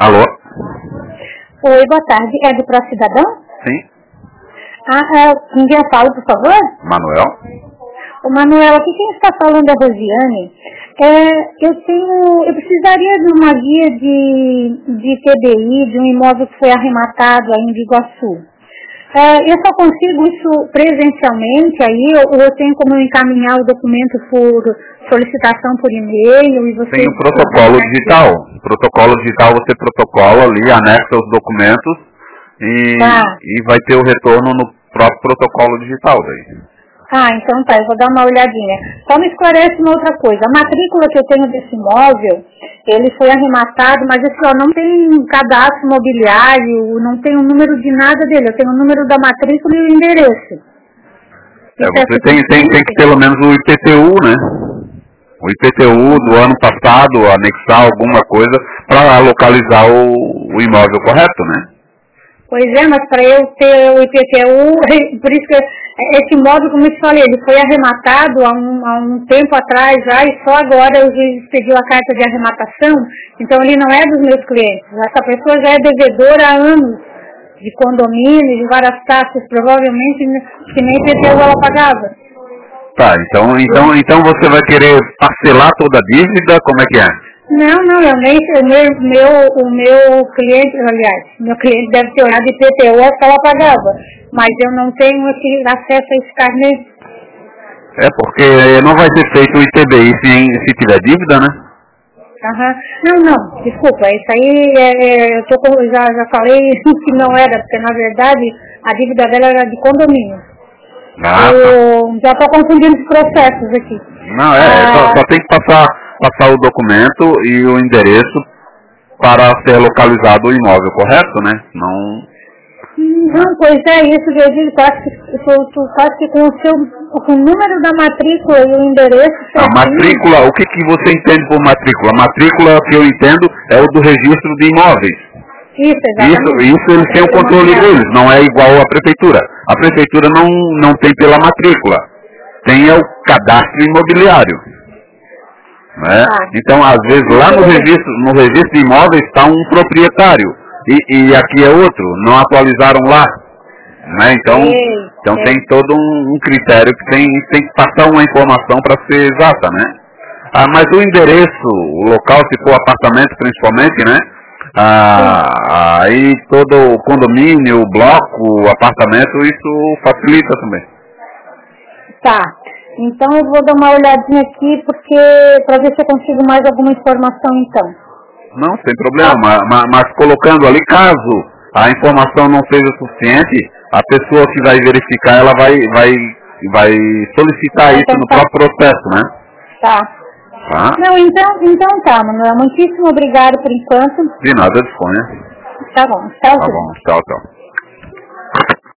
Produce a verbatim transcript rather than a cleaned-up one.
Alô? Oi, boa tarde. É do Pro Cidadão? Sim. Ah, é, quem fala, por favor? Manuel? O Manuel, aqui quem está falando é a Rosiane. É, eu tenho, eu precisaria de uma guia de, de T B I, de um imóvel que foi arrematado aí em Biguaçu. É, eu só consigo isso presencialmente, aí eu, eu tenho como encaminhar o documento por solicitação por e-mail e você... Tem o protocolo digital. Protocolo digital, você protocola ali, anexa os documentos e, Tá. e vai ter o retorno no próprio protocolo digital daí. Ah, então tá, eu vou dar uma olhadinha. Só me esclarece uma outra coisa. A matrícula que eu tenho desse imóvel, ele foi arrematado, mas assim, ó, não tem cadastro imobiliário, não tem o número de nada dele. Eu tenho o número da matrícula e o endereço. É, você tem, tem, tem que pelo menos o I P T U, né? O I P T U do ano passado, anexar alguma coisa para localizar o, o imóvel correto, né? Pois é, mas para eu ter o I P T U, por isso que esse imóvel, como eu te falei, ele foi arrematado há um, há um tempo atrás já e só agora o juiz pediu a carta de arrematação, então ele não é dos meus clientes. Essa pessoa já é devedora há anos de condomínio, de várias taxas, provavelmente que nem I P T U ela pagava. Tá, então, então, então você vai querer parcelar toda a dívida, como é que é? Não, não, eu nem, o meu, meu, o meu cliente, aliás, meu cliente deve ter olhado de I P T U, é que ela pagava, mas eu não tenho esse, acesso a esse carnê. É porque não vai ser feito o I T B I se, se tiver dívida, né? Aham. Não, não, desculpa, isso aí, é, é, eu tô, com- já, já falei que não era, porque na verdade a dívida dela era de condomínio. Ah, tá. Eu já estou confundindo os processos aqui. Não, é, só, Ah, só tem que passar, passar o documento e o endereço para ser localizado o imóvel, correto, né? Não... não, pois é, isso que eu digo, tu acha que, tu, tu acha que com o seu, com o número da matrícula e o endereço A certinho... matrícula, o que, que você entende por matrícula? A matrícula que eu entendo é o do registro de imóveis. Isso, Isso, exatamente. isso eles têm o controle deles, não é igual à prefeitura. A prefeitura não, não tem pela matrícula, tem é o cadastro imobiliário. Né? Ah, Então, às vezes, lá no registro, no registro de imóveis está um proprietário e, e aqui é outro, não atualizaram lá. Né? Então, sei, então sei. tem todo um, um critério que tem, tem que passar uma informação para ser exata, né? Ah, mas o endereço, o local, se for apartamento principalmente, né? Ah, aí todo o condomínio, o bloco, o apartamento, isso facilita também. Tá. Então eu vou dar uma olhadinha aqui porque para ver se eu consigo mais alguma informação então. Não, sem problema, mas, mas, mas colocando ali, caso a informação não seja suficiente, a pessoa que vai verificar, ela vai, vai, vai solicitar Vai isso no tentar. próprio processo, né? Tá. Tá? Não, então, então tá, Manuel. Muitíssimo obrigado por enquanto. De nada, disponha. Tá bom. Tchau, Tá tchau. bom, tchau, tchau.